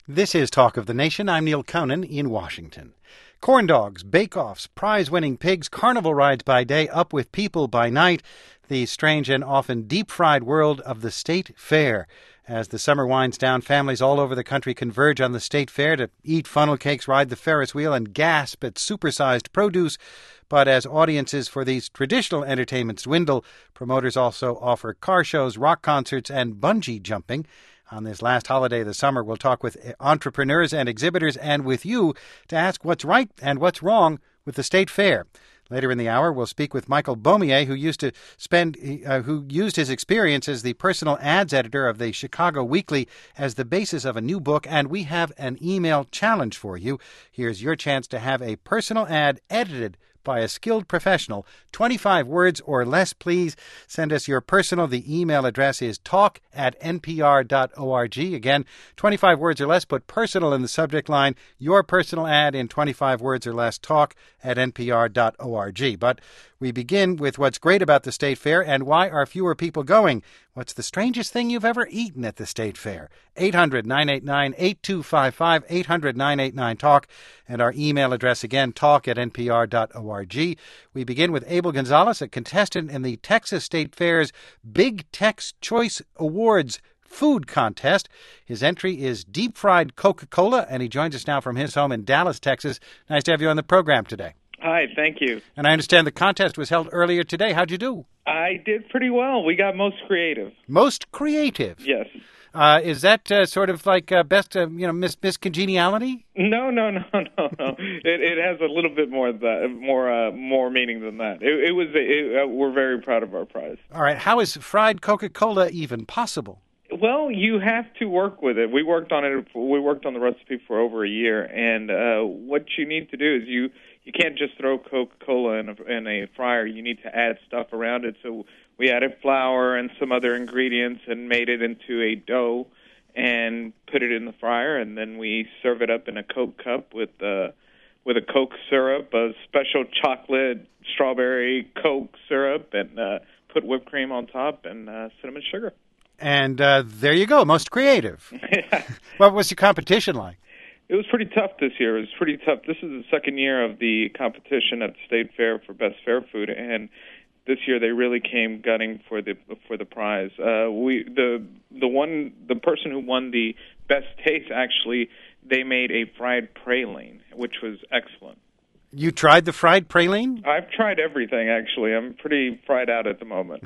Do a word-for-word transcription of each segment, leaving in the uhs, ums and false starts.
This is Talk of the Nation. I'm Neil Conan in Washington. Corn dogs, bake-offs, prize-winning pigs, carnival rides by day, up with people by night. The strange and often deep-fried world of the State Fair. As the summer winds down, families all over the country converge on the State Fair to eat funnel cakes, ride the Ferris wheel, and gasp at supersized produce. But as audiences for these traditional entertainments dwindle, promoters also offer car shows, rock concerts, and bungee jumping. On this last holiday of the summer, we'll talk with entrepreneurs and exhibitors and with you to ask what's right and what's wrong with the State Fair. Later in the hour, we'll speak with Michael Beaumier, who used to spend, uh, who used his experience as the personal ads editor of the Chicago Weekly as the basis of a new book, and we have an email challenge for you. Here's your chance to have a personal ad edited by a skilled professional. twenty-five words or less, please. Send us your personal. The email address is talk at n p r dot org. Again, twenty-five words or less. Put personal in the subject line. Your personal ad in twenty-five words or less. Talk at n p r dot org. But we begin with what's great about the State Fair and why are fewer people going. What's the strangest thing you've ever eaten at the State Fair? eight hundred nine eight nine eight two five five, eight hundred nine eight nine talk, and our email address again, talk at n p r dot org. We begin with Abel Gonzalez, a contestant in the Texas State Fair's Big Tex Choice Awards food contest. His entry is deep-fried Coca-Cola, and he joins us now from his home in Dallas, Texas. Nice to have you on the program today. Hi, thank you. And I understand the contest was held earlier today. How'd you do? I did pretty well. We got most creative. Most creative? Yes. Uh, is that uh, sort of like uh, best, uh, you know, Miss Miss Congeniality? No, no, no, no, no. It, it has a little bit more that, more, uh, more meaning than that. It, it was. It, uh, we're very proud of our prize. All right. How is fried Coca-Cola even possible? Well, you have to work with it. We worked on it. We worked on the recipe for over a year, and uh, what you need to do is you you can't just throw Coca-Cola in a, in a fryer. You need to add stuff around it. So we added flour and some other ingredients and made it into a dough and put it in the fryer, and then we serve it up in a Coke cup with uh, with a Coke syrup, a special chocolate strawberry Coke syrup, and uh, put whipped cream on top and uh, cinnamon sugar. And uh, there you go, most creative. Yeah. What was your competition like? It was pretty tough this year. It was pretty tough. This is the second year of the competition at the State Fair for Best Fair Food, and this year they really came gunning for the for the prize. Uh, we the the one the person who won the best taste, actually, they made a fried praline, which was excellent. You tried the fried praline? I've tried everything, actually. I'm pretty fried out at the moment.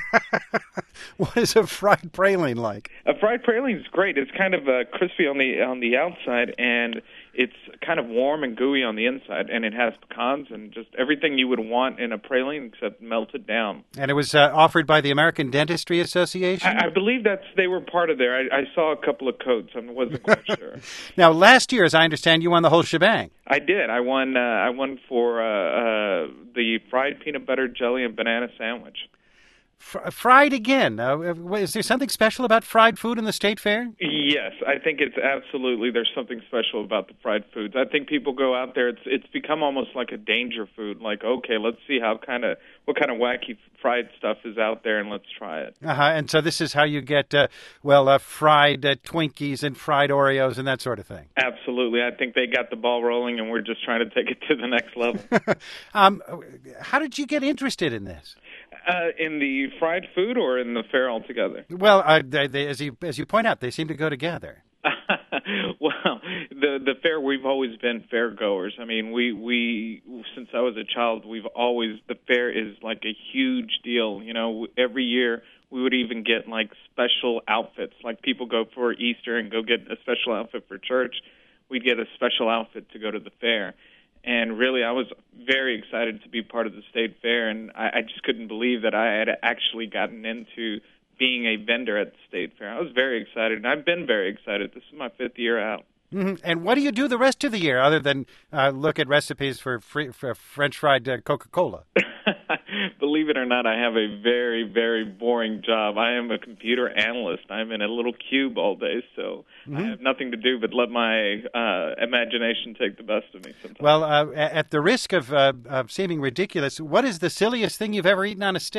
What is a fried praline like? A fried praline is great. It's kind of uh, crispy on the on the outside, and it's kind of warm and gooey on the inside, and it has pecans and just everything you would want in a praline except melted down. And it was uh, offered by the American Dentistry Association? I, I believe that's they were part of there. I, I saw a couple of coats. I wasn't quite sure. Now, last year, as I understand, you won the whole shebang. I did. I won. Uh, I won for uh, uh, the fried peanut butter jelly and banana sandwich. Fr- fried again. Uh, is there something special about fried food in the State Fair? Yes, I think it's absolutely, there's something special about the fried foods. I think people go out there, it's it's become almost like a danger food. Like, okay, let's see how kind of, what kind of wacky fried stuff is out there, and let's try it. Uh-huh. And so this is how you get, uh, well, uh, fried uh, Twinkies and fried Oreos and that sort of thing. Absolutely. I think they got the ball rolling, and we're just trying to take it to the next level. um, how did you get interested in this? Uh, in the fried food or in the fair altogether? Well, uh, they, they, as you as you point out, they seem to go together. Well, the the fair, we've always been fair goers. I mean, we we since I was a child, we've always, the fair is like a huge deal. You know, every year we would even get like special outfits. Like people go for Easter and go get a special outfit for church. We'd get a special outfit to go to the fair. And really, I was very excited to be part of the State Fair, and I, I just couldn't believe that I had actually gotten into being a vendor at the State Fair. I was very excited, and I've been very excited. This is my fifth year out. Mm-hmm. And what do you do the rest of the year other than uh, look at recipes for, free, for French fried uh, Coca-Cola? Believe it or not, I have a very, very boring job. I am a computer analyst. I'm in a little cube all day, so mm-hmm. I have nothing to do but let my uh, imagination take the best of me sometimes. Well, uh, at the risk of, uh, of seeming ridiculous, what is the silliest thing you've ever eaten on a stick?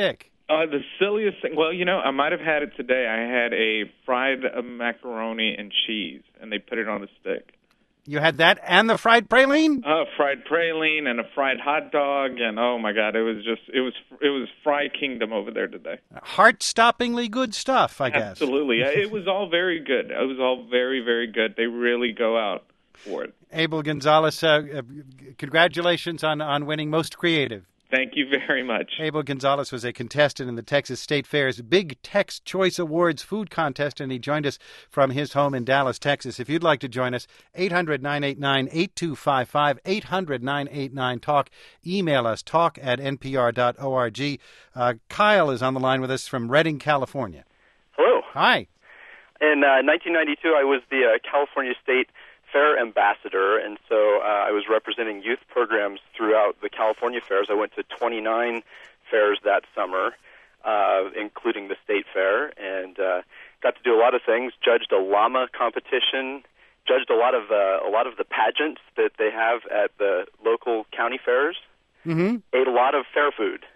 Uh, the silliest thing, well, you know, I might have had it today. I had a fried uh, macaroni and cheese, and they put it on a stick. You had that and the fried praline? Uh, fried praline and a fried hot dog, and oh my God, it was just, it was, it was Fry Kingdom over there today. Heart-stoppingly good stuff, I guess. Absolutely. It was all very good. It was all very, very good. They really go out for it. Abel Gonzalez, uh, uh, congratulations on, on winning Most Creative. Thank you very much. Abel Gonzalez was a contestant in the Texas State Fair's Big Tex Choice Awards food contest, and he joined us from his home in Dallas, Texas. If you'd like to join us, eight hundred, nine eight nine, eight two five five, eight hundred, nine eight nine, talk. Email us, talk at n p r dot org. Uh, Kyle is on the line with us from Redding, California. Hello. Hi. In uh, nineteen ninety-two, I was the uh, California State Fair ambassador, and so uh, I was representing youth programs throughout the California fairs. I went to twenty-nine fairs that summer, uh, including the state fair, and uh, got to do a lot of things. Judged a llama competition, judged a lot of uh, a lot of the pageants that they have at the local county fairs. Mm-hmm. Ate a lot of fair food.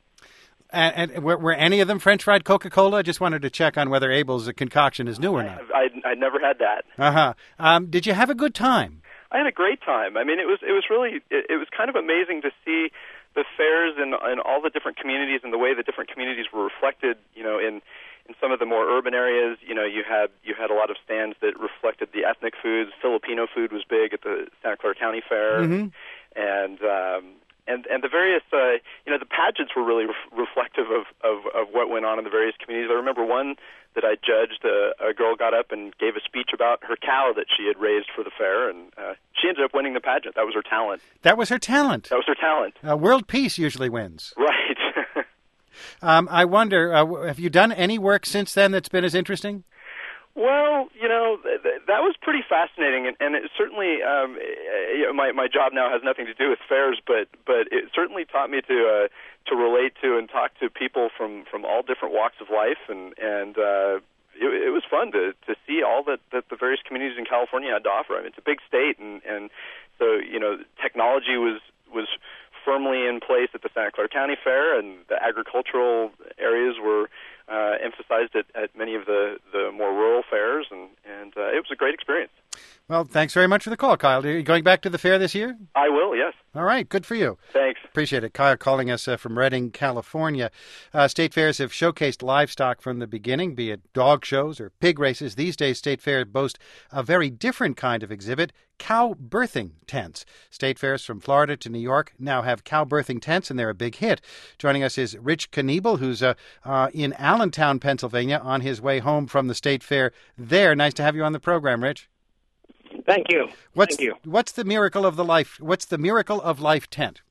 And, and were, were any of them French fried Coca-Cola? I just wanted to check on whether Abel's concoction is new or not. I, I, I'd never had that. Uh-huh. Um, did you have a good time? I had a great time. I mean, it was it was really it, it was kind of amazing to see the fairs in, in all the different communities and the way the different communities were reflected. You know, in in some of the more urban areas, you know, you had you had a lot of stands that reflected the ethnic foods. Filipino food was big at the Santa Clara County Fair, mm-hmm. and. Um, And and the various, uh, you know, the pageants were really re- reflective of, of, of what went on in the various communities. I remember one that I judged. Uh, a girl got up and gave a speech about her cow that she had raised for the fair, and uh, she ended up winning the pageant. That was her talent. That was her talent. That was her talent. Uh, world peace usually wins. Right. um, I wonder, uh, have you done any work since then that's been as interesting? Well, you know, th- th- that was pretty fascinating, and, and it certainly, um, you know, my my job now has nothing to do with fairs, but but it certainly taught me to uh, to relate to and talk to people from, from all different walks of life, and and uh, it, it was fun to to see all that, that the various communities in California had to offer. I mean, it's a big state, and, and so you know, technology was was firmly in place at the Santa Clara County Fair, and the agricultural areas were uh, emphasized at, at many of the, the more rural fairs, and, and uh, it was a great experience. Well, thanks very much for the call, Kyle. Are you going back to the fair this year? I will, yes. All right, good for you. Thanks. Appreciate it. Kyle calling us uh, from Redding, California. Uh, state fairs have showcased livestock from the beginning, be it dog shows or pig races. These days, state fairs boast a very different kind of exhibit, cow birthing tents. State fairs from Florida to New York now have cow birthing tents, and they're a big hit. Joining us is Rich Kniebel, who's uh, uh, in Allentown, Pennsylvania, on his way home from the state fair there. Nice to have you on the program, Rich. Thank you. What's, Thank you. What's the miracle of the life? What's the miracle of life tent?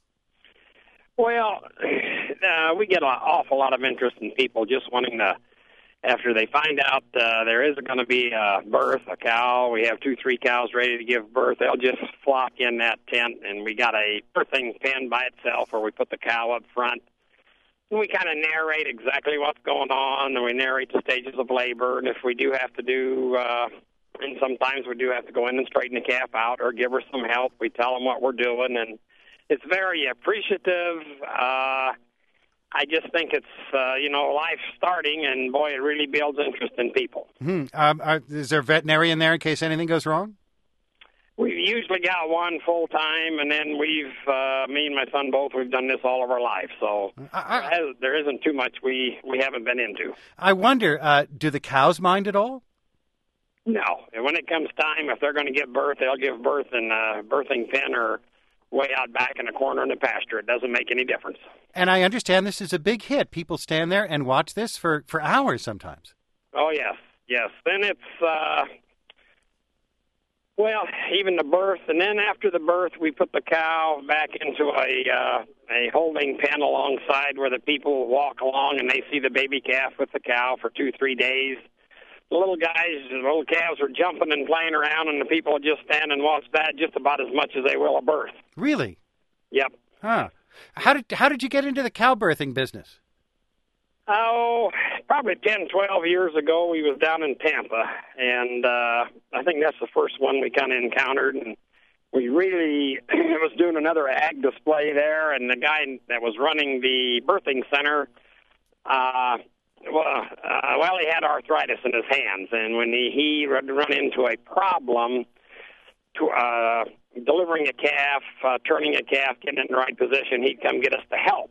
Well, uh, we get an awful lot of interest in people just wanting to, after they find out uh, there is going to be a birth, a cow, we have two, three cows ready to give birth, they'll just flock in that tent, and we got a birthing pen by itself where we put the cow up front. And we kind of narrate exactly what's going on, and we narrate the stages of labor, and if we do have to do... Uh, And sometimes we do have to go in and straighten the calf out or give her some help. We tell them what we're doing, and it's very appreciative. Uh, I just think it's, uh, you know, life starting, and, boy, it really builds interest in people. Hmm. Um, are, is there a veterinarian there in case anything goes wrong? We've usually got one full-time, and then we've, uh, me and my son both, we've done this all of our life. So I, I, there isn't too much we, we haven't been into. I wonder, uh, do the cows mind at all? No. And when it comes time, if they're going to give birth, they'll give birth in a birthing pen or way out back in a corner in the pasture. It doesn't make any difference. And I understand this is a big hit. People stand there and watch this for, for hours sometimes. Oh, yes. Yes. Then it's, uh, well, even the birth. And then after the birth, we put the cow back into a, uh, a holding pen alongside where the people walk along and they see the baby calf with the cow for two, three days. The little guys, the little calves are jumping and playing around, and the people just stand and watch that just about as much as they will a birth. Really? Yep. Huh. How did how did you get into the cow birthing business? Oh, probably ten, twelve years ago, we was down in Tampa, and uh, I think that's the first one we kind of encountered, and we really was doing another ag display there, and the guy that was running the birthing center Uh, well, uh, well, he had arthritis in his hands, and when he, he run run into a problem to uh, delivering a calf, uh, turning a calf, getting it in the right position, he'd come get us to help.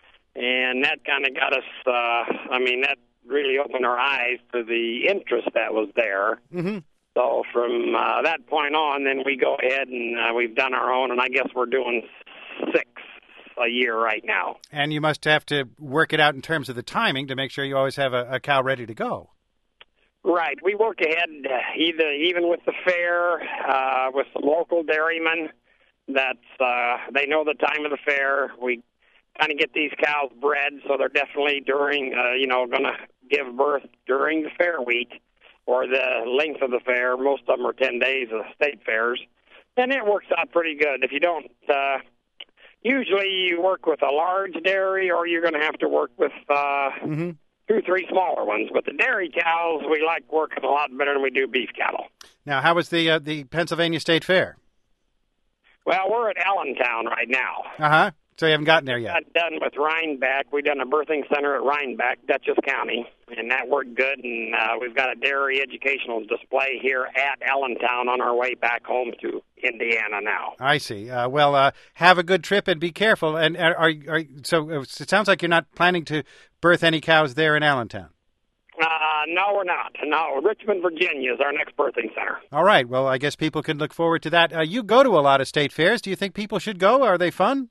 And that kind of got us, uh, I mean, that really opened our eyes to the interest that was there. Mm-hmm. So from uh, that point on, then we go ahead and uh, we've done our own, and I guess we're doing six a year right now. And you must have to work it out in terms of the timing to make sure you always have a, a cow ready to go. Right. We work ahead, uh, either even with the fair, uh, with the local dairymen. That's uh, they know the time of the fair. We kind of get these cows bred, so they're definitely during, uh, you know, going to give birth during the fair week or the length of the fair. Most of them are ten days of state fairs, and it works out pretty good. If you don't, uh, usually you work with a large dairy, or you're going to have to work with uh, Mm-hmm. two, three smaller ones. But the dairy cows, we like working a lot better than we do beef cattle. Now, how was the uh, the Pennsylvania State Fair? Well, we're at Allentown right now. Uh-huh. So you haven't gotten there yet. Got done with Rhinebeck. We've done a birthing center at Rhinebeck, Dutchess County, and that worked good. And uh, we've got a dairy educational display here at Allentown on our way back home to Indiana now. I see. Uh, well, uh, have a good trip and be careful. And are, are, are so it sounds like you're not planning to birth any cows there in Allentown. Uh, no, we're not. No, Richmond, Virginia is our next birthing center. All right. Well, I guess people can look forward to that. Uh, you go to a lot of state fairs. Do you think people should go? Are they fun?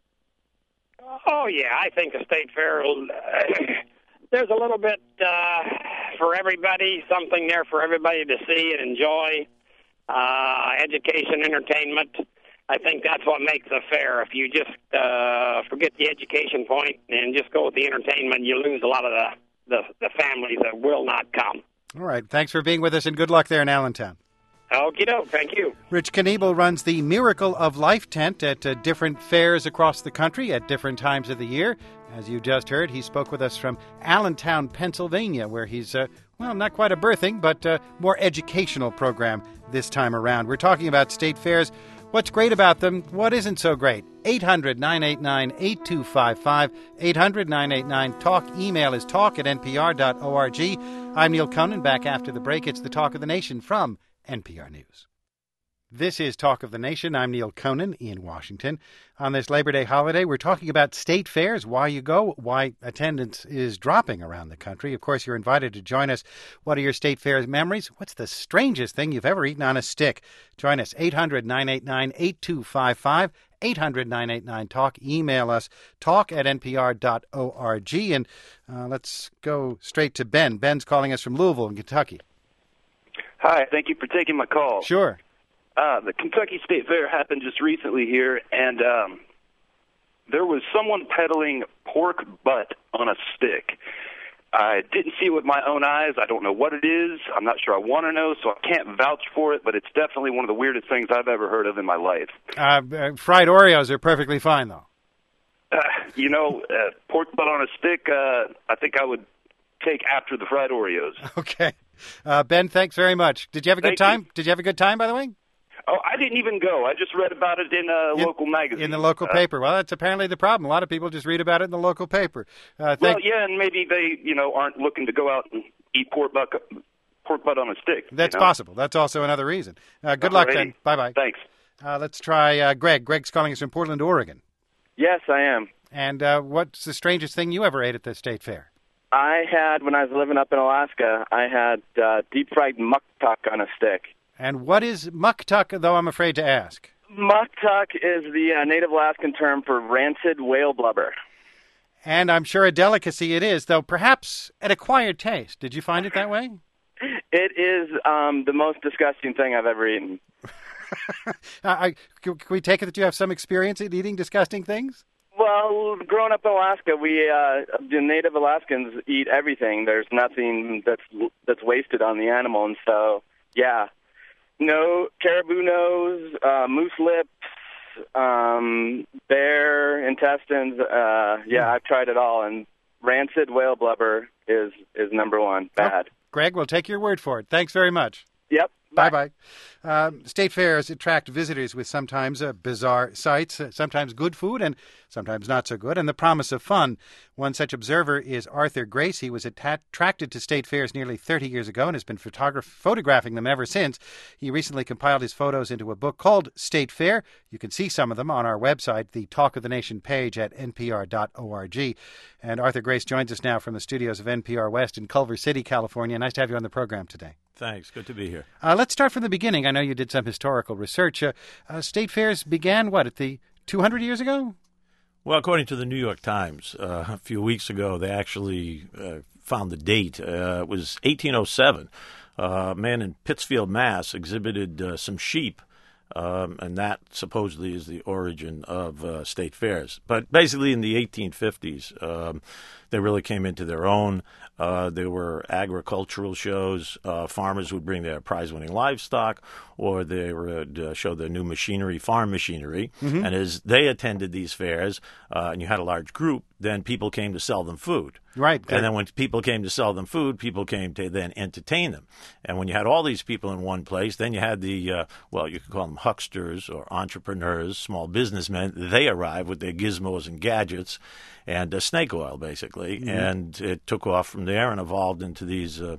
Oh, yeah, I think the state fair, uh, there's a little bit uh, for everybody, something there for everybody to see and enjoy, uh, education, entertainment. I think that's what makes a fair. If you just uh, forget the education point and just go with the entertainment, you lose a lot of the, the, the families that will not come. All right. Thanks for being with us, and good luck there in Allentown. Okie doke. Thank you. Rich Kniebel runs the Miracle of Life tent at uh, different fairs across the country at different times of the year. As you just heard, he spoke with us from Allentown, Pennsylvania, where he's, uh, well, not quite a birthing, but uh, more educational program this time around. We're talking about state fairs. What's great about them? What isn't so great? eight hundred, nine eight nine, eight two five five, eight hundred, nine eight nine, talk. Email is talk at n p r dot org. I'm Neil Conan. Back after the break, it's the Talk of the Nation from N P R News. This is Talk of the Nation. I'm Neil Conan in Washington. On this Labor Day holiday, we're talking about state fairs, why you go, why attendance is dropping around the country. Of course, you're invited to join us. What are your state fair memories? What's the strangest thing you've ever eaten on a stick? Join us, eight hundred, nine eight nine, eight two five five, eight hundred, nine eight nine, talk. Email us, talk at n p r dot org. And uh, let's go straight to Ben. Ben's calling us from Louisville in Kentucky. Hi, thank you for taking my call. Sure. Uh, the Kentucky State Fair happened just recently here, and um, there was someone peddling pork butt on a stick. I didn't see it with my own eyes. I don't know what it is. I'm not sure I want to know, so I can't vouch for it, but it's definitely one of the weirdest things I've ever heard of in my life. Uh, uh, fried Oreos are perfectly fine, though. Uh, you know, uh, pork butt on a stick, uh, I think I would take after the fried Oreos. Okay. Uh, Ben, thanks very much. Did you have a good Thank time? you. Did you have a good time, by the way? Oh, I didn't even go. I just read about it in a in, local magazine. In the local uh, paper. Well, that's apparently the problem. A lot of people just read about it in the local paper. Uh, well, thank, yeah, and maybe they, you know, aren't looking to go out and eat pork butt, pork butt on a stick. That's you know? possible. That's also another reason. Uh, good luck, Alrighty. Ben. Bye-bye. Thanks. Uh, let's try uh, Greg. Greg's calling us from Portland, Oregon. Yes, I am. And uh, what's the strangest thing you ever ate at the state fair? I had, when I was living up in Alaska, I had uh, deep-fried muktuk on a stick. And what is muktuk, though I'm afraid to ask? Muktuk is the uh, native Alaskan term for rancid whale blubber. And I'm sure a delicacy it is, though perhaps an acquired taste. Did you find it that way? It is um, the most disgusting thing I've ever eaten. uh, I, can we take it that you have some experience in eating disgusting things? Well, growing up in Alaska, we uh, the native Alaskans eat everything. There's nothing that's that's wasted on the animal, and so yeah, no caribou nose, uh, moose lips, um, bear intestines. Uh, yeah, I've tried it all, and rancid whale blubber is is number one. Bad. Oh, Greg, we'll take your word for it. Thanks very much. Yep. Bye-bye. Um, state fairs attract visitors with sometimes uh, bizarre sights, uh, sometimes good food, and sometimes not so good, and the promise of fun. One such observer is Arthur Grace. He was atta- attracted to state fairs nearly thirty years ago and has been photograph- photographing them ever since. He recently compiled his photos into a book called State Fair. You can see some of them on our website, the Talk of the Nation page at n p r dot org. And Arthur Grace joins us now from the studios of N P R West in Culver City, California. Nice to have you on the program today. Thanks. Good to be here. Uh, let's start from the beginning. I know you did some historical research. Uh, uh, state fairs began, what, at the two hundred years ago? Well, according to the New York Times, uh, a few weeks ago, they actually uh, found the date. Uh, it was eighteen oh seven. Uh, a man in Pittsfield, Mass. exhibited uh, some sheep, um, and that supposedly is the origin of uh, state fairs. But basically in the eighteen fifties, um, they really came into their own. Uh, there were agricultural shows. Uh, farmers would bring their prize-winning livestock, or they would uh, show their new machinery, farm machinery. Mm-hmm. And as they attended these fairs, uh, and you had a large group, then people came to sell them food. Right. And then when people came to sell them food, people came to then entertain them. And when you had all these people in one place, then you had the, uh, well, you could call them hucksters or entrepreneurs, small businessmen. They arrived with their gizmos and gadgets and uh, snake oil, basically. Mm-hmm. And it took off from there and evolved into these uh,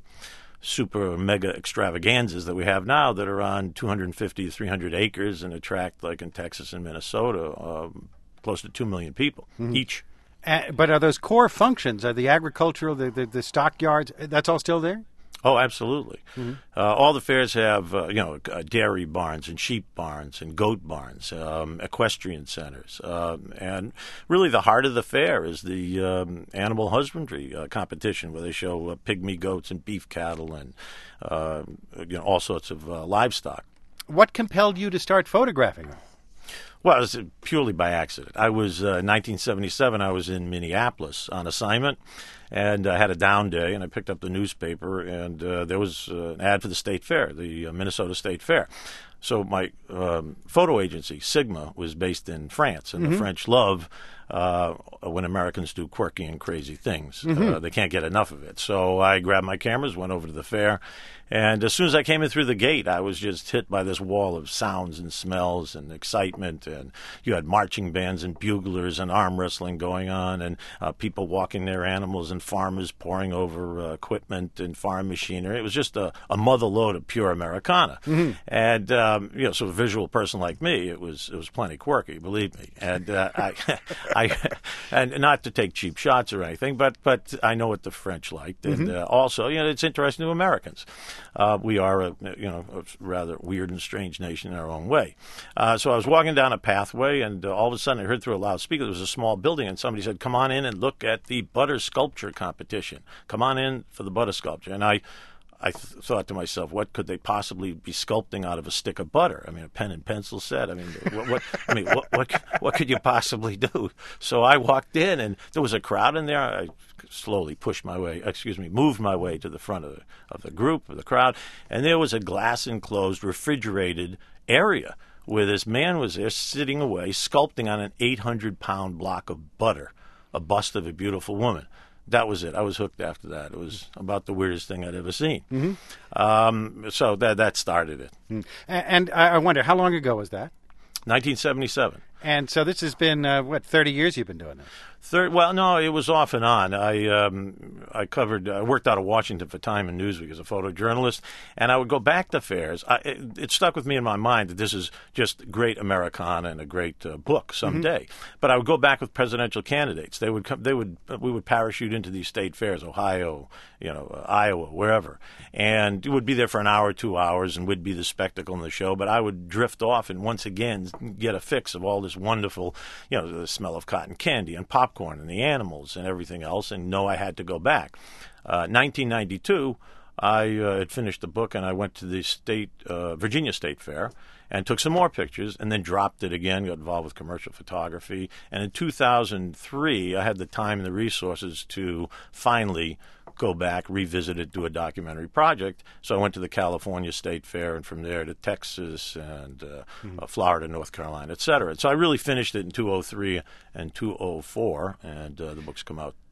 super mega extravaganzas that we have now that are on two hundred fifty to three hundred acres and attract, like in Texas and Minnesota, um, close to two million people mm-hmm. each. Uh, but are those core functions, are the agricultural, the, the, the stockyards, that's all still there? Oh, absolutely. Mm-hmm. Uh, all the fairs have, uh, you know, uh, dairy barns and sheep barns and goat barns, um, equestrian centers. Um, and really the heart of the fair is the um, animal husbandry uh, competition where they show uh, pygmy goats and beef cattle and, uh, you know, all sorts of uh, livestock. What compelled you to start photographing them? Well, it was purely by accident. I was, uh, in nineteen seventy-seven, I was in Minneapolis on assignment, and I had a down day, and I picked up the newspaper, and uh, there was uh, an ad for the State Fair, the uh, Minnesota State Fair. So my um, photo agency, Sigma, was based in France, and mm-hmm. the French love uh, when Americans do quirky and crazy things. Mm-hmm. Uh, they can't get enough of it. So I grabbed my cameras, went over to the fair, and as soon as I came in through the gate, I was just hit by this wall of sounds and smells and excitement. And you had marching bands and buglers and arm wrestling going on, and uh, people walking their animals and farmers pouring over uh, equipment and farm machinery. It was just a, a mother lode of pure Americana. Mm-hmm. And um, you know, so a visual person like me, it was it was plenty quirky, believe me. And uh, I, I, and not to take cheap shots or anything, but but I know what the French liked, and mm-hmm. uh, also, you know, it's interesting to Americans. Uh, we are a you know a rather weird and strange nation in our own way. Uh, so I was walking down a pathway, and uh, all of a sudden I heard through a loudspeaker there was a small building, and somebody said, "Come on in and look at the butter sculpture competition. Come on in for the butter sculpture." And I. I th- thought to myself, what could they possibly be sculpting out of a stick of butter? I mean, a pen and pencil set. I mean, what? what I mean, what, what? What could you possibly do? So I walked in, and there was a crowd in there. I slowly pushed my way, excuse me, moved my way to the front of the of the group, of the crowd, and there was a glass enclosed, refrigerated area where this man was there sitting away, sculpting on an eight hundred pound block of butter, a bust of a beautiful woman. That was it. I was hooked after that. It was about the weirdest thing I'd ever seen. Mm-hmm. Um, so that that started it. Mm-hmm. And, and I wonder, how long ago was that? nineteen seventy-seven. And so this has been, uh, what, thirty years you've been doing this? Third, well, no, it was off and on. I um, I covered, I worked out of Washington for Time and Newsweek as a photojournalist, and I would go back to fairs. I, it, it stuck with me in my mind that this is just great Americana and a great uh, book someday. Mm-hmm. But I would go back with presidential candidates. They would come, they would, we would parachute into these state fairs, Ohio, you know, uh, Iowa, wherever, and would be there for an hour, two hours, and would be the spectacle in the show. But I would drift off and once again get a fix of all this wonderful, you know, the smell of cotton candy and popcorn and the animals and everything else, and know I had to go back. Uh, nineteen ninety-two, I uh, had finished the book, and I went to the state uh, Virginia State Fair and took some more pictures, and then dropped it again, got involved with commercial photography. And in two thousand three, I had the time and the resources to finally go back, revisit it, do a documentary project. So I went to the California State Fair, and from there to Texas and uh, mm-hmm. uh, Florida, North Carolina, et cetera. So I really finished it in two thousand three and two thousand four, and uh, the books come out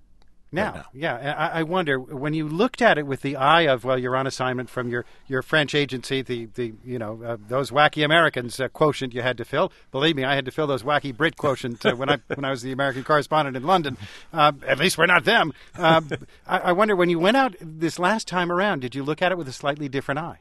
Now, right now. yeah, and I, I wonder, when you looked at it with the eye of, well, you're on assignment from your, your French agency, the, the you know, uh, those wacky Americans uh, quotient you had to fill. Believe me, I had to fill those wacky Brit quotient uh, when I when I was the American correspondent in London. Uh, at least we're not them. Uh, I, I wonder, when you went out this last time around, did you look at it with a slightly different eye?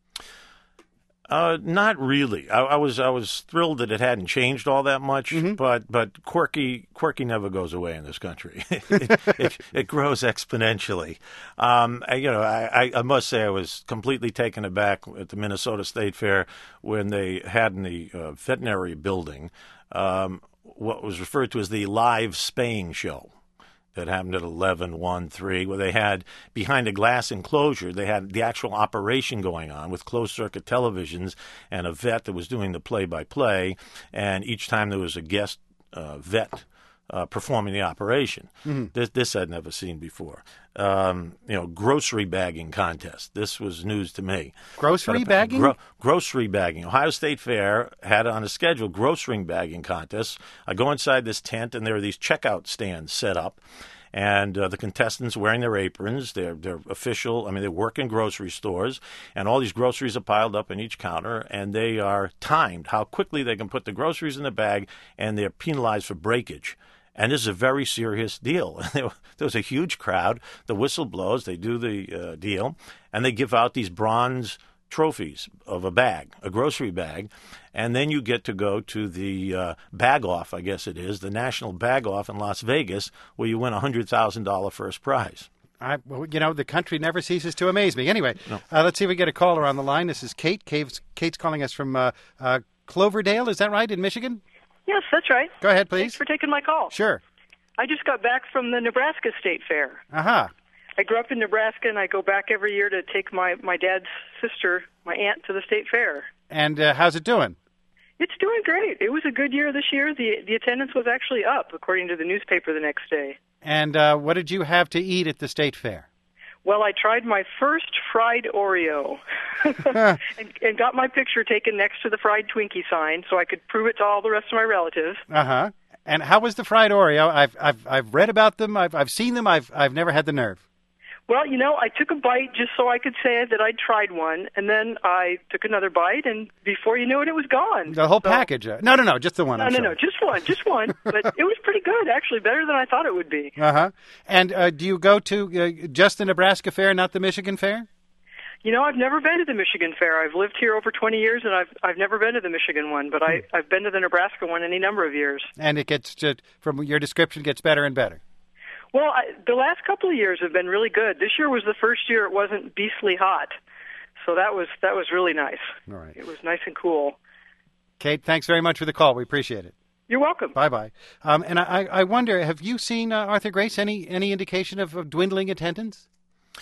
Uh, not really. I, I was I was thrilled that it hadn't changed all that much, Mm-hmm. but but quirky quirky never goes away in this country. it, it, it grows exponentially. Um, I, you know, I, I must say I was completely taken aback at the Minnesota State Fair when they had in the uh, veterinary building um, what was referred to as the live spaying show. That happened at eleven, one, three, where they had, behind a glass enclosure, they had the actual operation going on with closed-circuit televisions and a vet that was doing the play-by-play, and each time there was a guest uh, vet uh, performing the operation. Mm-hmm. This, this I'd never seen before. Um, you know, grocery bagging contest. This was news to me. Grocery But, uh, bagging? Gro- grocery bagging. Ohio State Fair had on a schedule grocery bagging contests. I go inside this tent, and there are these checkout stands set up. And uh, the contestants wearing their aprons, they're, they're official, I mean, they work in grocery stores, and all these groceries are piled up in each counter, and they are timed how quickly they can put the groceries in the bag, and they're penalized for breakage. And this is a very serious deal. There was a huge crowd. The whistle blows. They do the uh, deal, and they give out these bronze trophies of a bag, a grocery bag, and then you get to go to the uh, bag-off, I guess it is, the National Bag-Off in Las Vegas, where you win a one hundred thousand dollars first prize. I, well, you know, the country never ceases to amaze me. Anyway, No. uh, let's see if we get a caller on the line. This is Kate. Kate's, Kate's calling us from uh, uh, Cloverdale. Is that right, in Michigan? Yes, that's right. Go ahead, please. Thanks for taking my call. Sure. I just got back from the Nebraska State Fair. Aha. Uh-huh. I grew up in Nebraska, and I go back every year to take my, my dad's sister, my aunt, to the state fair. And uh, how's it doing? It's doing great. It was a good year this year. The the attendance was actually up, according to the newspaper the next day. And uh, what did you have to eat at the state fair? Well, I tried my first fried Oreo and, and got my picture taken next to the fried Twinkie sign so I could prove it to all the rest of my relatives. Uh-huh. And how was the fried Oreo? I've I've I've read about them. I've I've seen them. I've I've never had the nerve. Well, you know, I took a bite just so I could say that I'd tried one, and then I took another bite, and before you knew it, it was gone. The whole So- package? Uh, no, no, no, just the one. No, I'm no, sure. no, just one, just one. But it was pretty good, actually, better than I thought it would be. Uh-huh. And uh, do you go to uh, just the Nebraska Fair, not the Michigan Fair? You know, I've never been to the Michigan Fair. I've lived here over twenty years, and I've I've never been to the Michigan one, but I, I've been to the Nebraska one any number of years. And it gets, just, from your description, gets better and better. Well, I, the last couple of years have been really good. This year was the first year it wasn't beastly hot, so that was that was really nice. All right. It was nice and cool. Kate, thanks very much for the call. We appreciate it. You're welcome. Bye-bye. Um, and I, I wonder, have you seen, uh, Arthur Grace, any, any indication of, of dwindling attendance?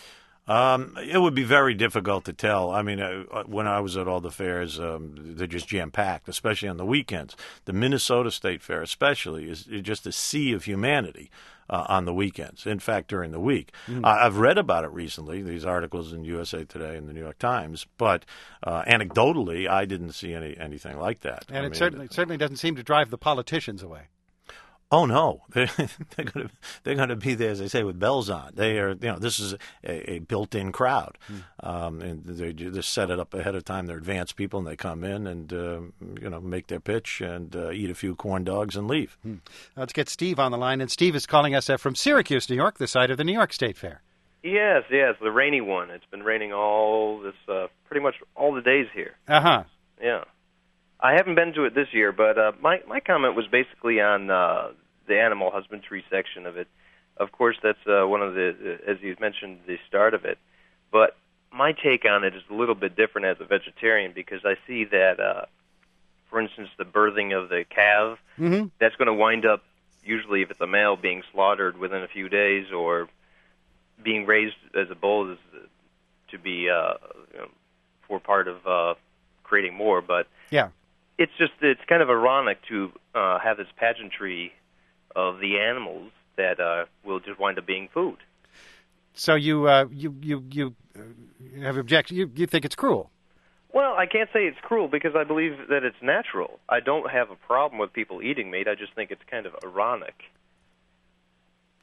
Um, it would be very difficult to tell. I mean, uh, when I was at all the fairs, um, they're just jam-packed, especially on the weekends. The Minnesota State Fair especially is just a sea of humanity uh, on the weekends, in fact, during the week. Mm. Uh, I've read about it recently, these articles in U S A Today and the New York Times, but uh, anecdotally, I didn't see any anything like that. And I it mean, certainly certainly doesn't seem to drive the politicians away. Oh no, they're they're going to they're going to be there, as they say, with bells on. They are, you know, this is a, a built-in crowd, mm. um, and they just set it up ahead of time. They're advanced people, and they come in and uh, you know make their pitch and uh, eat a few corn dogs and leave. Mm. Let's get Steve on the line, and Steve is calling us uh, from Syracuse, New York, the site of the New York State Fair. Yes, yes, the rainy one. It's been raining all this, uh, pretty much all the days here. Uh huh. Yeah. I haven't been to it this year, but uh, my my comment was basically on uh, the animal husbandry section of it. Of course, that's uh, one of the, as you mentioned, the start of it. But my take on it is a little bit different as a vegetarian because I see that, uh, for instance, the birthing of the calf, mm-hmm. that's going to wind up, usually if it's a male, being slaughtered within a few days or being raised as a bull is, uh, to be uh, you know, for part of uh, creating more. But yeah. It's just, it's kind of ironic to uh, have this pageantry of the animals that uh, will just wind up being food. So you uh, you you you have objection? You you think it's cruel? Well, I can't say it's cruel because I believe that it's natural. I don't have a problem with people eating meat. I just think it's kind of ironic.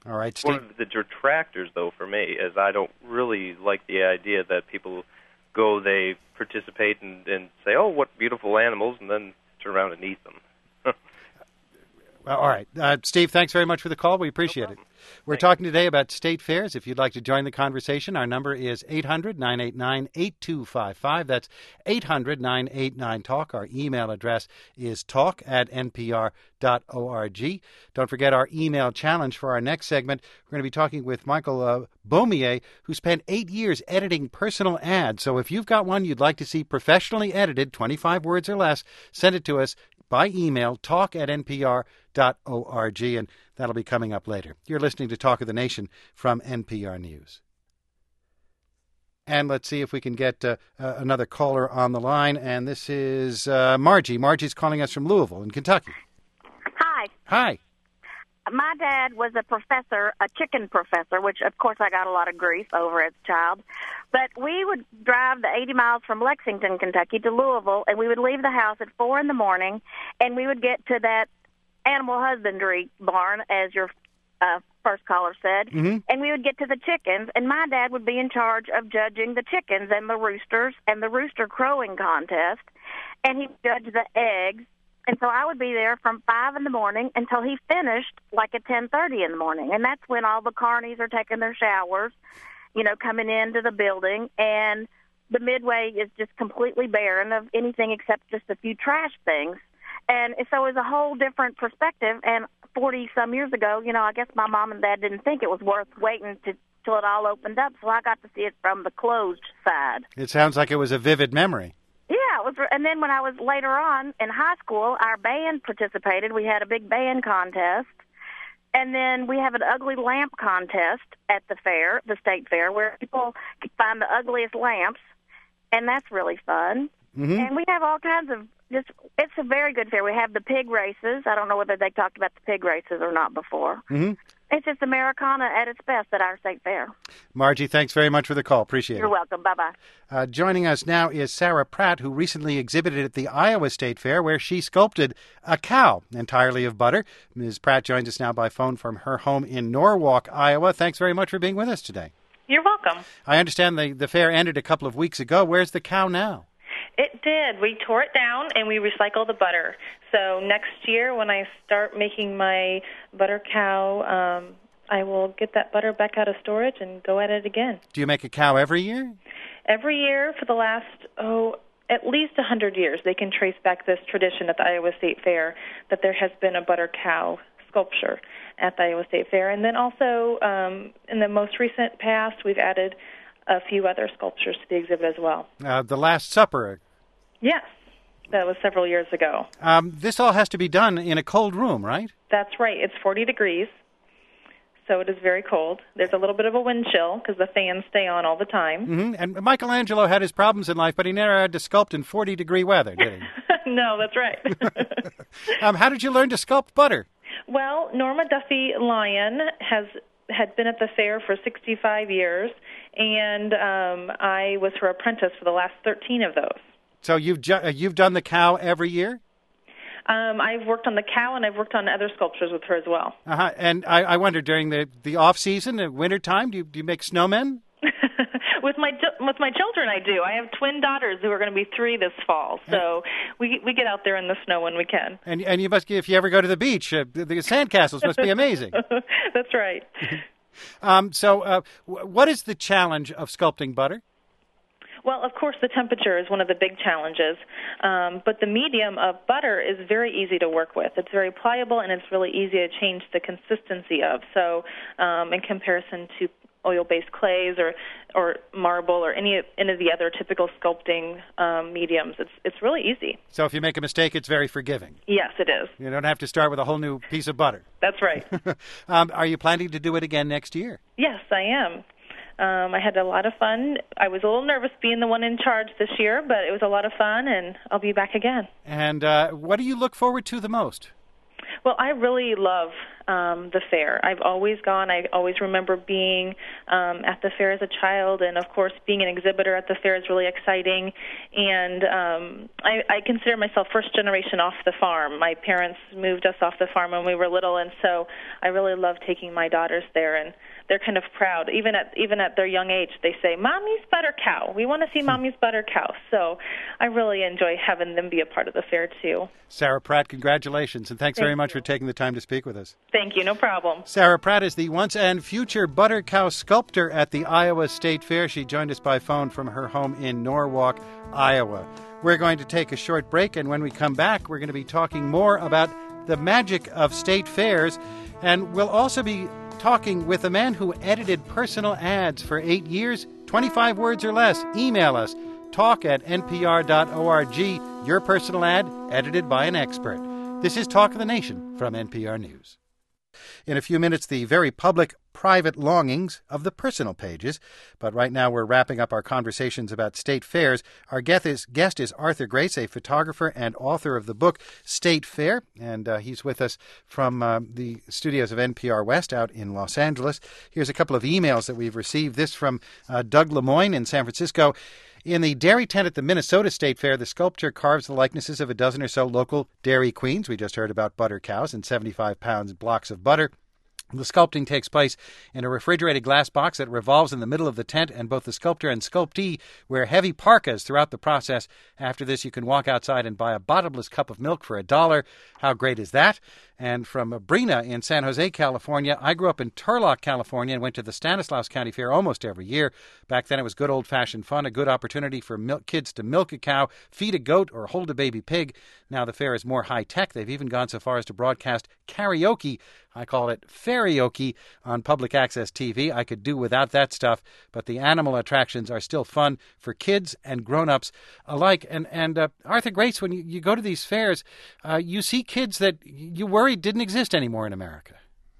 All right, One Steve. of the detractors, though, for me, is I don't really like the idea that people go, they participate and, and say, oh, what beautiful animals, and then turn around and eat them. Well, all right. Uh, Steve, thanks very much for the call. We appreciate No it. We're talking today about state fairs. If you'd like to join the conversation, our number is eight hundred, nine eight nine, eight two five five. That's eight hundred, nine eight nine, talk. Our email address is talk at n p r dot org. Don't forget our email challenge for our next segment. We're going to be talking with Michael uh, Beaumier, who spent eight years editing personal ads. So if you've got one you'd like to see professionally edited, twenty-five words or less, send it to us by email, talk at n p r dot org, and that'll be coming up later. You're listening to Talk of the Nation from N P R News. And let's see if we can get uh, uh, another caller on the line, and this is uh, Margie. Margie's calling us from Louisville in Kentucky. Hi. Hi. My dad was a professor, a chicken professor, which, of course, I got a lot of grief over as a child. But we would drive the eighty miles from Lexington, Kentucky to Louisville, and we would leave the house at four in the morning, and we would get to that animal husbandry barn, as your uh, first caller said, mm-hmm. and we would get to the chickens, and my dad would be in charge of judging the chickens and the roosters and the rooster crowing contest, and he'd judge the eggs. And so I would be there from five in the morning until he finished, like at ten thirty in the morning. And that's when all the carnies are taking their showers, you know, coming into the building. And the midway is just completely barren of anything except just a few trash things. And so it was a whole different perspective. And forty-some years ago, you know, I guess my mom and dad didn't think it was worth waiting to till it all opened up. So I got to see it from the closed side. It sounds like it was a vivid memory. Yeah, it was, and then when I was later on in high school, our band participated. We had a big band contest, and then we have an ugly lamp contest at the fair, the state fair, where people can find the ugliest lamps, and that's really fun. Mm-hmm. And we have all kinds of just, it's a very good fair. We have the pig races. I don't know whether they talked about the pig races or not before. Mm-hmm. It's just Americana at its best at our state fair. Margie, thanks very much for the call. Appreciate You're it. You're welcome. Bye-bye. Uh, joining us now is Sarah Pratt, who recently exhibited at the Iowa State Fair, where she sculpted a cow entirely of butter. Miz Pratt joins us now by phone from her home in Norwalk, Iowa. Thanks very much for being with us today. You're welcome. I understand the, the fair ended a couple of weeks ago. Where's the cow now? It did. We tore it down and we recycled the butter. So next year when I start making my butter cow, um, I will get that butter back out of storage and go at it again. Do you make a cow every year? Every year for the last, oh, at least one hundred years, they can trace back this tradition at the Iowa State Fair that there has been a butter cow sculpture at the Iowa State Fair. And then also um, in the most recent past, we've added a few other sculptures to the exhibit as well. Uh, the Last Supper. Yes, that was several years ago. Um, this all has to be done in a cold room, right? That's right. It's forty degrees, so it is very cold. There's a little bit of a wind chill because the fans stay on all the time. Mm-hmm. And Michelangelo had his problems in life, but he never had to sculpt in forty-degree weather, did he? No, that's right. um, how did you learn to sculpt butter? Well, Norma Duffy Lyon has had been at the fair for sixty-five years, and um, I was her apprentice for the last thirteen of those. So you've ju- uh, you've done the cow every year? Um, I've worked on the cow, and I've worked on other sculptures with her as well. Uh-huh. And I, I wonder, during the, the off-season, the winter time, do you, do you make snowmen? with my with my children, I do. I have twin daughters who are going to be three this fall, so we we get out there in the snow when we can. And and you must, if you ever go to the beach, uh, the, the sandcastles must be amazing. That's right. um, so, uh, w- what is the challenge of sculpting butter? Well, of course, the temperature is one of the big challenges, um, but the medium of butter is very easy to work with. It's very pliable, and it's really easy to change the consistency of. So um, in comparison to oil-based clays or or marble or any, any of the other typical sculpting um, mediums, it's it's really easy. So if you make a mistake, it's very forgiving. Yes, it is. You don't have to start with a whole new piece of butter. That's right. um, are you planning to do it again next year? Yes, I am. Um, I had a lot of fun. I was a little nervous being the one in charge this year, but it was a lot of fun, and I'll be back again. And uh, what do you look forward to the most? Well, I really love um, the fair. I've always gone. I always remember being um, at the fair as a child, and of course, being an exhibitor at the fair is really exciting. And um, I, I consider myself first generation off the farm. My parents moved us off the farm when we were little, and so I really love taking my daughters there, and they're kind of proud. Even at even at their young age, they say, "Mommy's butter cow. We want to see Mommy's butter cow." So I really enjoy having them be a part of the fair, too. Sarah Pratt, congratulations, and thanks Thank very much you. for taking the time to speak with us. Thank you. No problem. Sarah Pratt is the once and future butter cow sculptor at the Iowa State Fair. She joined us by phone from her home in Norwalk, Iowa. We're going to take a short break, and when we come back, we're going to be talking more about the magic of state fairs, and we'll also be talking with a man who edited personal ads for eight years, twenty-five words or less. Email us, talk at n p r dot org, your personal ad edited by an expert. This is Talk of the Nation from N P R News. In a few minutes, the very public, private longings of the personal pages. But right now we're wrapping up our conversations about state fairs. Our guest is, guest is Arthur Grace, a photographer and author of the book State Fair. And uh, he's with us from uh, the studios of N P R West out in Los Angeles. Here's a couple of emails that we've received. This from uh, Doug Lemoyne in San Francisco. In the dairy tent at the Minnesota State Fair, the sculpture carves the likenesses of a dozen or so local dairy queens. We just heard about butter cows and seventy-five pound blocks of butter. The sculpting takes place in a refrigerated glass box that revolves in the middle of the tent, and both the sculptor and sculptee wear heavy parkas throughout the process. After this, you can walk outside and buy a bottomless cup of milk for a dollar. How great is that? And from Brina in San Jose, California, I grew up in Turlock, California, and went to the Stanislaus County Fair almost every year. Back then, it was good old-fashioned fun, a good opportunity for milk kids to milk a cow, feed a goat, or hold a baby pig. Now the fair is more high-tech. They've even gone so far as to broadcast karaoke. I call it fairioke on public access T V. I could do without that stuff, but the animal attractions are still fun for kids and grown-ups alike. And, and uh, Arthur Grace, when you, you go to these fairs, uh, you see kids that you worried didn't exist anymore in America.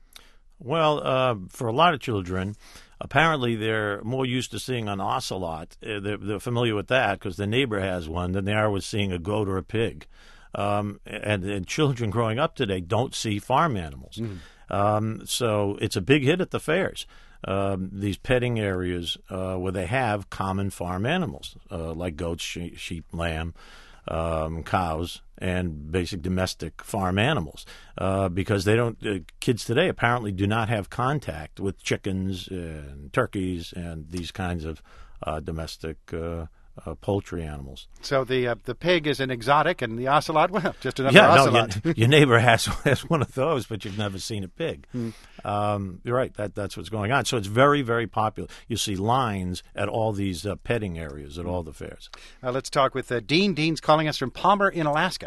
Well, uh, for a lot of children, apparently they're more used to seeing an ocelot. Uh, they're, they're familiar with that because the neighbor has one than they are with seeing a goat or a pig. Um, and, and children growing up today don't see farm animals. Mm. Um, so it's a big hit at the fairs, um, these petting areas uh, where they have common farm animals uh, like goats, she- sheep, lamb, um, cows, and basic domestic farm animals uh, because they don't. Uh, kids today apparently do not have contact with chickens and turkeys and these kinds of uh, domestic uh Uh, poultry animals. So the uh, the pig is an exotic, and the ocelot, well, just another yeah, ocelot. No, your, your neighbor has has one of those, but you've never seen a pig. Mm. Um, you're right. That that's what's going on. So it's very, very popular. You see lines at all these uh, petting areas at all the fairs. Uh, let's talk with uh, Dean. Dean's calling us from Palmer in Alaska.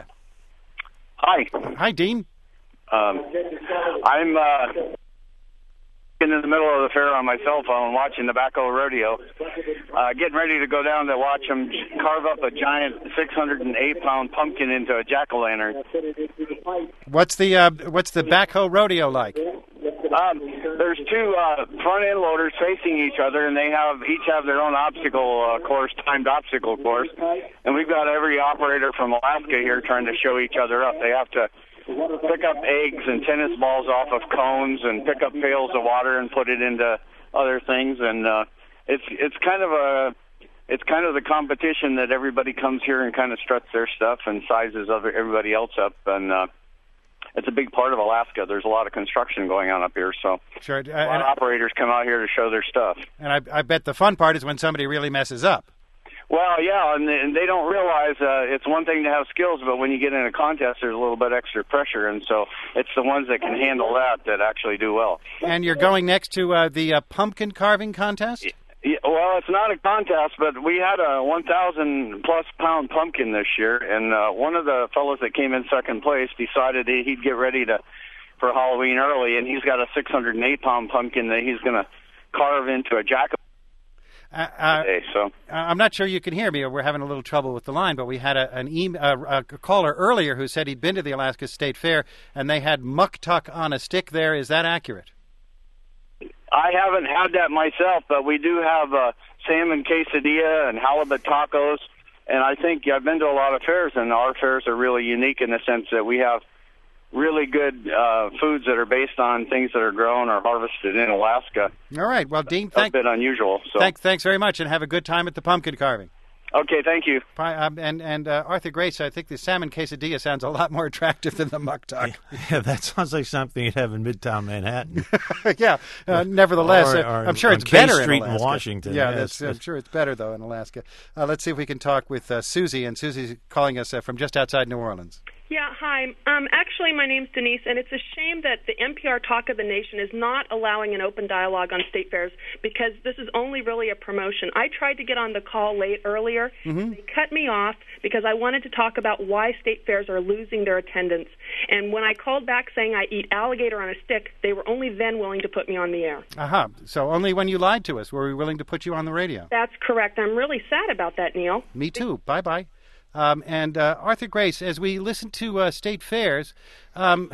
Hi. Hi, Dean. Um, I'm uh, in the middle of the fair on my cell phone watching the backhoe rodeo, uh, getting ready to go down to watch them carve up a giant six hundred eight pound pumpkin into a jack-o'-lantern. What's the uh, what's the backhoe rodeo like? Um, there's two uh, front end loaders facing each other, and they have each have their own obstacle uh, course, timed obstacle course. And we've got every operator from Alaska here trying to show each other up. They have to pick up eggs and tennis balls off of cones and pick up pails of water and put it into other things. And uh, it's it's kind of a it's kind of the competition that everybody comes here and kind of struts their stuff and sizes other everybody else up. And uh, it's a big part of Alaska. There's a lot of construction going on up here, so sure. Uh, a lot of operators come out here to show their stuff. And I, I bet the fun part is when somebody really messes up. Well, yeah, and they, and they don't realize uh, it's one thing to have skills, but when you get in a contest, there's a little bit extra pressure, and so it's the ones that can handle that that actually do well. And you're going next to uh, the uh, pumpkin carving contest? Yeah, well, it's not a contest, but we had a one thousand plus pound pumpkin this year, and uh, one of the fellows that came in second place decided he'd get ready to for Halloween early, and he's got a six hundred eight pound pumpkin that he's going to carve into a jack. Uh, uh, today, so. I'm not sure you can hear me. We're having a little trouble with the line, but we had a, an e- a, a caller earlier who said he'd been to the Alaska State Fair, and they had muck-tuck on a stick there. Is that accurate? I haven't had that myself, but we do have uh, salmon quesadilla and halibut tacos, and I think I've been to a lot of fairs, and our fairs are really unique in the sense that we have really good uh, foods that are based on things that are grown or harvested in Alaska. All right. Well, Dean, thank, a bit unusual. So. Thank, thanks very much, and have a good time at the pumpkin carving. Okay, thank you. Um, and and uh, Arthur Grace, I think the salmon quesadilla sounds a lot more attractive than the muck duck. Yeah, yeah, that sounds like something you'd have in Midtown Manhattan. yeah, uh, nevertheless, or, uh, or I'm sure on it's K better Street in Alaska. in Washington. Yeah, yes, that's, I'm sure it's better, though, in Alaska. Uh, let's see if we can talk with uh, Susie, and Susie's calling us uh, from just outside New Orleans. Yeah, hi. Um, actually, my name's Denise, and it's a shame that the N P R Talk of the Nation is not allowing an open dialogue on state fairs because this is only really a promotion. I tried to get on the call late earlier. Mm-hmm. They cut me off because I wanted to talk about why state fairs are losing their attendance. And when I called back saying I eat alligator on a stick, they were only then willing to put me on the air. Aha. Uh-huh. So only when you lied to us were we willing to put you on the radio. That's correct. I'm really sad about that, Neil. Me too. Bye-bye. Um, and uh, Arthur Grace, as we listen to uh, state fairs, um,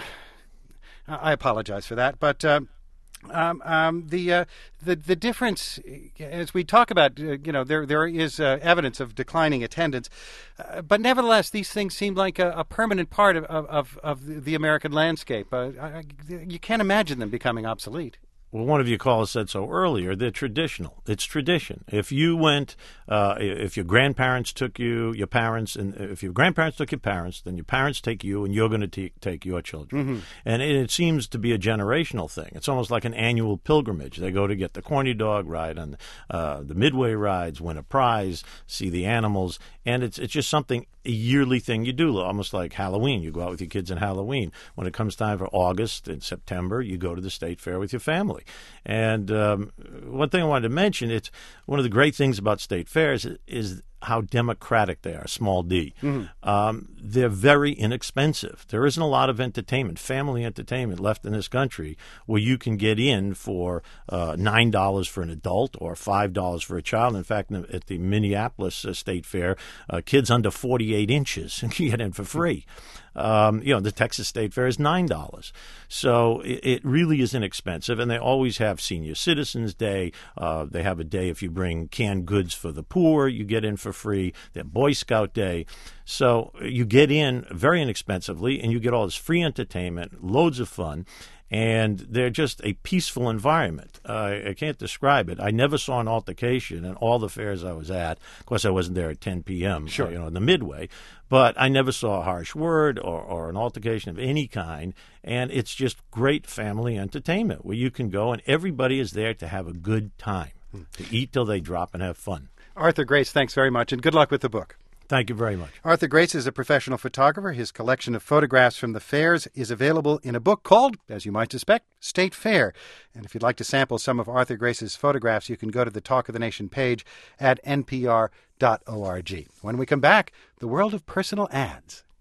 I apologize for that, but um, um, um, the, uh, the the difference, as we talk about, uh, you know, there there is uh, evidence of declining attendance, uh, but nevertheless, these things seem like a, a permanent part of of, of the American landscape. Uh, I, you can't imagine them becoming obsolete. Well, one of you callers said so earlier. They're traditional. It's tradition. If you went, uh, if your grandparents took you, your parents, and if your grandparents took your parents, then your parents take you, and you're going to t- take your children. Mm-hmm. And it, it seems to be a generational thing. It's almost like an annual pilgrimage. They go to get the corny dog ride on uh, the Midway rides, win a prize, see the animals, and it's it's just something, a yearly thing you do, almost like Halloween. You go out with your kids on Halloween. When it comes time for August and September, you go to the state fair with your family. And um, one thing I wanted to mention, it's one of the great things about state fairs is, is how democratic they are, small d. Mm-hmm. Um, they're very inexpensive. There isn't a lot of entertainment, family entertainment left in this country where you can get in for uh, nine dollars for an adult or five dollars for a child. In fact, at the Minneapolis uh, State Fair, uh, kids under forty-eight inches can get in for free. Um, you know, the Texas State Fair is nine dollars. So it, it really is inexpensive, and they always have Senior Citizens Day. Uh, they have a day if you bring canned goods for the poor, you get in for free. They have Boy Scout Day. So you get in very inexpensively, and you get all this free entertainment, loads of fun. And they're just a peaceful environment. Uh, I can't describe it. I never saw an altercation in all the fairs I was at. Of course, I wasn't there at ten p.m., sure. you know, in the Midway. But I never saw a harsh word or, or an altercation of any kind. And it's just great family entertainment where you can go and everybody is there to have a good time, hmm. to eat till they drop and have fun. Arthur Grace, thanks very much, and good luck with the book. Thank you very much. Arthur Grace is a professional photographer. His collection of photographs from the fairs is available in a book called, as you might suspect, State Fair. And if you'd like to sample some of Arthur Grace's photographs, you can go to the Talk of the Nation page at n p r dot org. When we come back, the world of personal ads.